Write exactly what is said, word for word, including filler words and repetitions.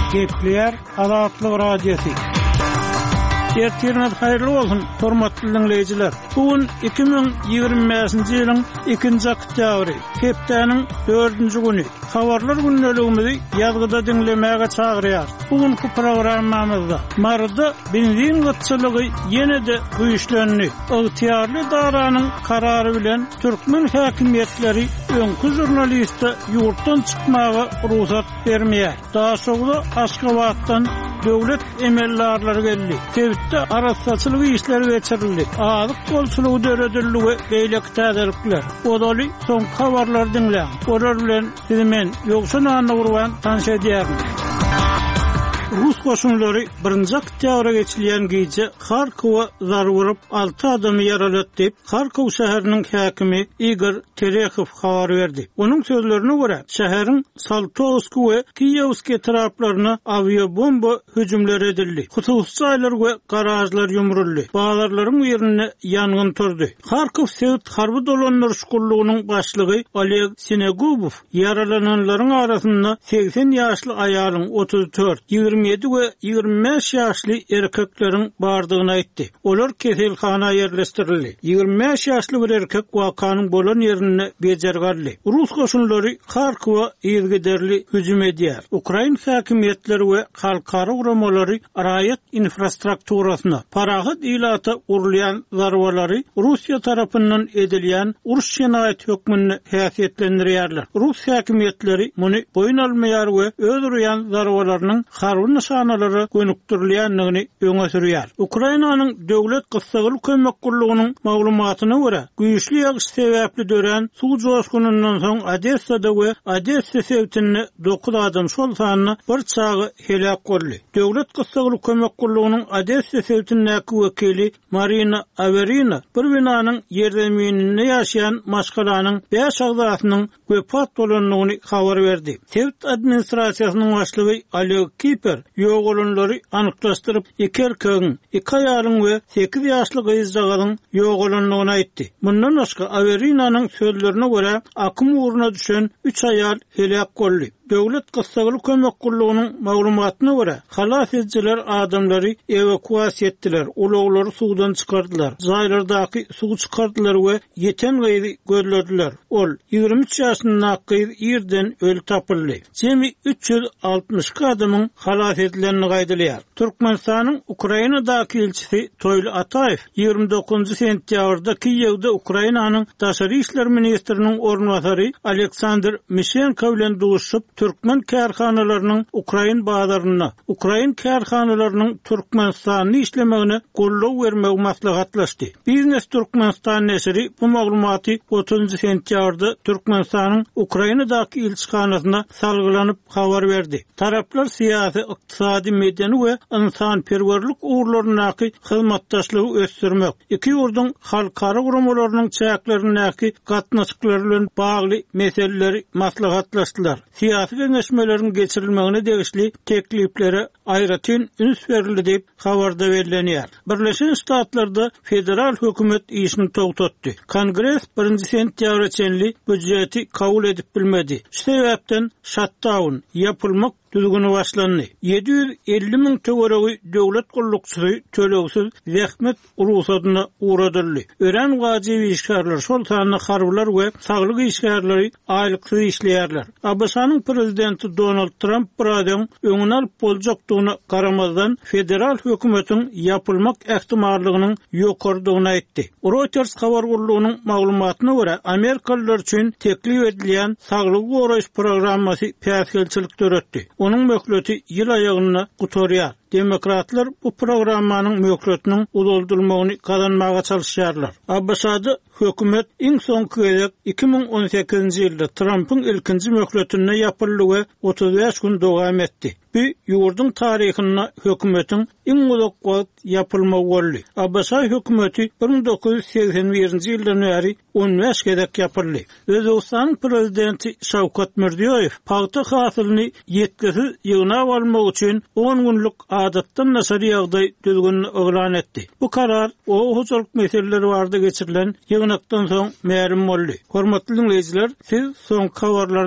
Gepler Azatlyk Radiosu. Ertirnet hayırlı olsun, hormatly dinleyijiler. Bugün iki bin ýygrimi beşinji ýylyň ikinji oktýabry, hepdeniň dördünji güni. Habarlar günneligimizi ýazgyda dinlemäge çagyrýar. Bugünkü programmamyzda marada benzin gıtçylygy ýene-de güýçlenýär. Ygtyýarly daranyň karary bilen türkmen häkimiýetleri öňkü jurnalistde ýurtdan çykmaga ruhsat bermeýär. Daha sonra Aşgabatdan döwlet emellerleri geldi. Tebitde araççylyk işleri geçirildi. Azyk golçylygy döredildi beýlek täzelikler. Odaly soň habarlar dinleýän. Olar bilen men ýoksa nany urwan tanış edýärim. Rus koşunları birinji oktýabra geçilýän gece Harkowa zar vurup alty adamy ýaralat diýip Harkow şäheriniň häkimi Igor Terekhov habar berdi. Onuň sözlerine görä, şäheriň Saltovsky we Kiýewski taraplaryna aviabomba hüjümleri edildi. Hususy aýlar we garajlar ýumruldy. Bazarlaryň ýerine ýangyn turdy. Harkow Sewit harby dolanlar şukullygynyň başlygy Oleg Sinegubov yaralananlaryň arasynda seksen ýaşly aýalyň otuz dört, ýygrimi ýedi we ýygrimi beş ýaşly erkekleriň bardygyny aýtdy. Olar keselhana ýerleşdirildi. ýygrimi beş ýaşly bir erkek wakanyň bolan ýerine bejergeldi. Rus goşunlary Harkowa ýergiderli hüjüm edýär. Ukraina häkimiýetleri we halkara uramalary raýat infrastrukturasyna parahat ilata urulýan zarbalary Russiýa tarapyndan edilýän uruş ýenaýet hökmüni häsiýetlendirýärler. Rus häkimiýetleri muny boyun almaýar we öldürýän zarbalarynyň harby nişanalary gönükdirilýändigini öňe sürýär. Ukrainanyň döwlet gysgaly kömek gurulugynyň maglumatyna görä, güýçli ýagyş sebäpli dören suw joşgunundan soň Odessada we Odessa sewtini dokuz adam şol sanyny bir çagy helak boldy. Döwlet gysgaly kömek gurulugynyň Odessa sewtindäki wekili Marina Averina bir binanyň ýerdemininde ýaşaýan maşgalanyň beş agzasynyň wepat bolanlygyny habar berdi. Sewt administrasiýasynyň başlygy Oleg Kiper ýoğulunlary anyklaşdyryp iki erkegiň, iki aýalyň we sekiz ýaşly gyzjagadyň ýoğulunlygyny aýtdy. Mundan başga Averinanyň sözlerine görä akym uğruna düşen üç aýal helak boldy. Döwlet gysgaly kömek gurulugynyň maglumatyna görä, halas edjiler adamlary evakuasiýa etdiler, ulaglary suwdan çykardylar. Jaýlardaky suw çykardylar we ýeten gyzy gözlediler. Ol ýygrimi üç ýaşyndaky gyz ýerden öli tapyldy. Jemi üç ýüz altmış adamyň halas edilenini gaýdylýar. Türkmenistanyň Ukrainadaky elçisi Toýly Ataýew ýygrimi dokuzunji sentýabrda Kiýewde Ukrainanyň daşary işler ministriniň ornwasary Aleksandr Mishenko bilen duşup Türkmen kärhanalarynyň Ukrain bazaryna, Ukrain kärhanalarynyň Türkmenistanyň işlemegine gollaw bermegi maslahatlaşdy. Biznes Türkmenistan nesiri bu maglumaty otuzunji sentýabrda Türkmenistanyň Ukrainadaky elçixanasyna salgylanyp habar berdi. Taraplar siýasy, ykdysady, medeni we insanperwerlik uğurlarynaky hyzmatdaşlygy ösdürmek, iki ýurduň halkara guramalarynyň çäklerindäki gatnaşyklary bilen bagly meseleleri maslahatlaşdylar. Siýasy geňeşmeleriň geçirilmegine degişli tekliplere aýratyn üns berildi diýip habarda bellenýär. Birleşen Ştatlarda federal hökümet işini togtatdy. Kongres birinji sentýabra çenli büdjeti kabul edip bilmedi. Şu sebäpden shutdown ýapylmak düzgünü başlandy. yedi yüz elli miň töweregi döwlet gullukçysy tölegsiz zähmet urusadyna uğradyldy. Ören gajibi işgärler şol sanyny harbylar we saglyk işgärleri aýlyksyz işleýärler. A B S-nyň prezidenti Donald Trump buradan öňüne alyp boljakdygyna garamazdan federal hökümetiň ýapylmak ähtimallygynyň ýokardygyny aýtdy. Reuters habar gurulugynyň maglumatyna görä, Amerikalılar üçin teklip edilýän saglyk goraýyş programmasy päsgelçilik döretdi. Onun möhleti ýyl aýagyna gutarýar. Demokratlar bu programmanyň möhletiniň uzuldurmagyny kazanmaga çalışýarlar. A B S-da hökümet iň soňky gezek iki bin on sekizinji ýylda Trumpyň ilkinji möhletine ýapyldy we otuz beş gün dowam etdi. Bu ýurdun taryhyna hökümetiň iň uzak wagt ýapylmagy boldy. A B S hökümeti bir bin dokuz yüz seksen birinji ýyldan beri on beş gezek ýapyldy. Özbekistan prezidenti Şawkat Mirziýoýew paýta hasylyny ýetkisiz ýygnap almak üçin on günlük adatdan nasary ýagdaý düzgünini oglan etdi. Bu karar o hoşuluk meseleleri barada geçirilen ýygnakdan soň märim boldy. Hormatly dinleýijiler, siz soňky habarlar